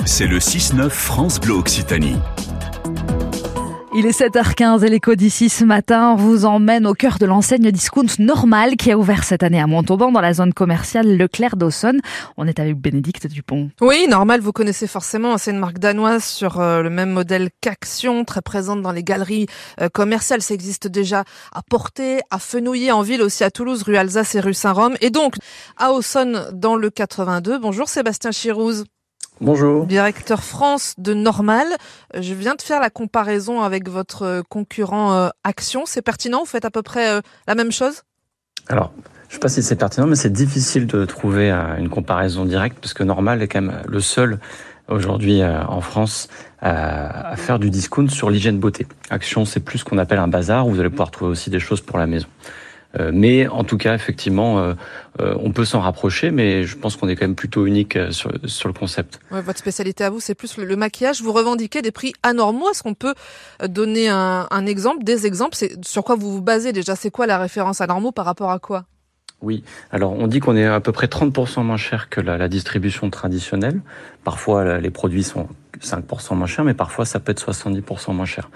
C'est le 6-9 France Bleu Occitanie. Il est 7h15 et l'écho d'ici ce matin vous emmène au cœur de l'enseigne Discount Normal qui a ouvert cette année à Montauban dans la zone commerciale Leclerc d'Aussonne. On est avec Bénédicte Dupont. Oui, Normal, vous connaissez forcément, c'est une marque danoise sur le même modèle qu'Action, très présente dans les galeries commerciales. Ça existe déjà à Portet, à Fenouillet, en ville aussi à Toulouse, rue Alsace et rue Saint-Rome. Et donc à Aussonne dans le 82. Bonjour Sébastien Chirouz. Bonjour. Directeur France de Normal. Je viens de faire la comparaison avec votre concurrent Action. C'est pertinent? Vous faites à peu près la même chose? Alors, je ne sais pas si c'est pertinent, mais c'est difficile de trouver une comparaison directe parce que Normal est quand même le seul aujourd'hui en France à faire du discount sur l'hygiène beauté. Action, c'est plus ce qu'on appelle un bazar où vous allez pouvoir trouver aussi des choses pour la maison. Mais en tout cas, effectivement, on peut s'en rapprocher, mais je pense qu'on est quand même plutôt unique sur le concept. Ouais, votre spécialité à vous, c'est plus le maquillage. Vous revendiquez des prix anormaux. Est-ce qu'on peut donner un exemple, des exemples? C'est sur quoi vous vous basez déjà? C'est quoi la référence anormaux par rapport à quoi? Oui, alors on dit qu'on est à peu près 30% moins cher que la distribution traditionnelle. Parfois, les produits sont 5% moins chers, mais parfois ça peut être 70% moins cher.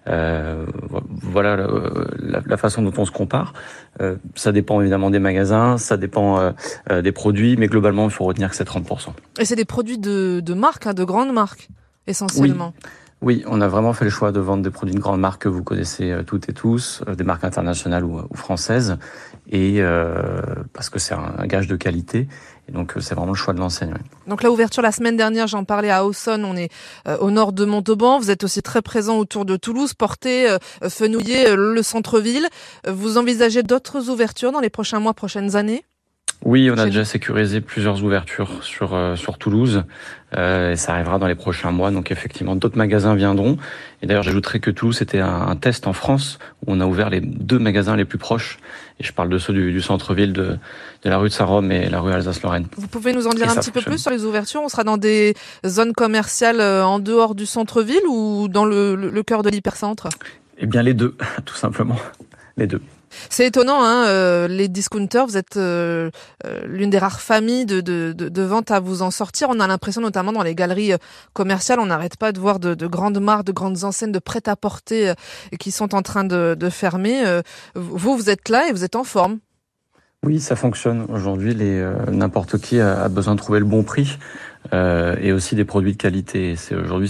Voilà la façon dont on se compare. Ça dépend évidemment des magasins, ça dépend des produits, mais globalement, il faut retenir que c'est 30%. Et c'est des produits de marque, de grandes marques, essentiellement. Oui, on a vraiment fait le choix de vendre des produits de grandes marques que vous connaissez toutes et tous, des marques internationales ou françaises, et parce que c'est un gage de qualité. Et donc, c'est vraiment le choix de l'enseigne. Oui. Donc, la ouverture la semaine dernière, j'en parlais à Aussonne, on est au nord de Montauban. Vous êtes aussi très présent autour de Toulouse, Portet, Fenouillet, le centre-ville. Vous envisagez d'autres ouvertures dans les prochains mois, prochaines années? Oui, on a déjà sécurisé plusieurs ouvertures sur Toulouse. Et ça arrivera dans les prochains mois. Donc, effectivement, d'autres magasins viendront. Et d'ailleurs, j'ajouterais que Toulouse, c'était un test en France où on a ouvert les 2 magasins les plus proches. Et je parle de ceux du centre-ville de la rue de Saint-Rome et la rue Alsace-Lorraine. Vous pouvez nous en dire un petit peu plus sur les ouvertures? On sera dans des zones commerciales en dehors du centre-ville ou dans le cœur de l'hypercentre? Eh bien, les deux, tout simplement. Les deux. C'est étonnant, les discounters, vous êtes l'une des rares familles de vente à vous en sortir. On a l'impression, notamment dans les galeries commerciales, on n'arrête pas de voir de grandes marques, de grandes enseignes de prêt-à-porter qui sont en train de fermer. Vous êtes là et vous êtes en forme. Oui, ça fonctionne. Aujourd'hui, n'importe qui a besoin de trouver le bon prix et aussi des produits de qualité. C'est aujourd'hui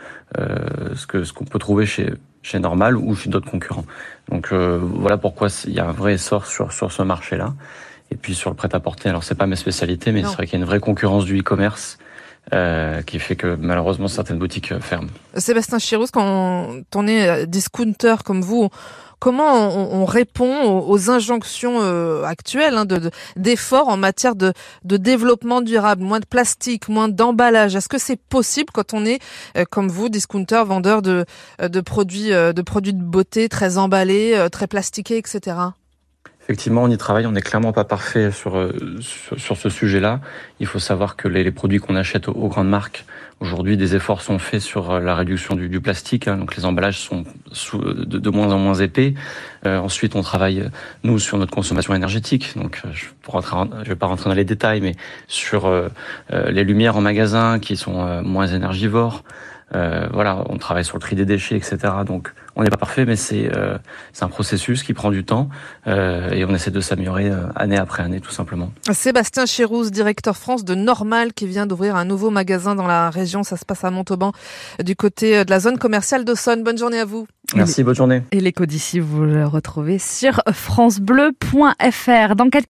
ce qu'on peut trouver chez Normal ou chez d'autres concurrents. Donc voilà pourquoi il y a un vrai essor sur ce marché-là. Et puis sur le prêt-à-porter, alors c'est pas mes spécialités, mais c'est vrai qu'il y a une vraie concurrence du e-commerce qui fait que malheureusement certaines boutiques ferment. Sébastien Chirouz, quand on est discounter comme vous, comment on répond aux injonctions actuelles d'efforts en matière de développement durable, moins de plastique, moins d'emballage? Est-ce que c'est possible quand on est, comme vous, discounter, vendeur de produits de beauté très emballés, très plastiqués, etc.? Effectivement, on y travaille. On n'est clairement pas parfait sur ce sujet-là. Il faut savoir que les produits qu'on achète aux grandes marques, aujourd'hui, des efforts sont faits sur la réduction du plastique. Donc, les emballages sont de moins en moins épais. Ensuite, on travaille, nous, sur notre consommation énergétique. Donc, je vais pas rentrer dans les détails, mais sur les lumières en magasin qui sont moins énergivores. Voilà, on travaille sur le tri des déchets, etc. Donc, on n'est pas parfait, mais c'est un processus qui prend du temps et on essaie de s'améliorer année après année, tout simplement. Sébastien Chirouz, directeur France de Normal, qui vient d'ouvrir un nouveau magasin dans la région. Ça se passe à Montauban, du côté de la zone commerciale d'Aussonne. Bonne journée à vous. Merci, bonne journée. Et l'écho d'ici, vous le retrouvez sur francebleu.fr. Dans quelques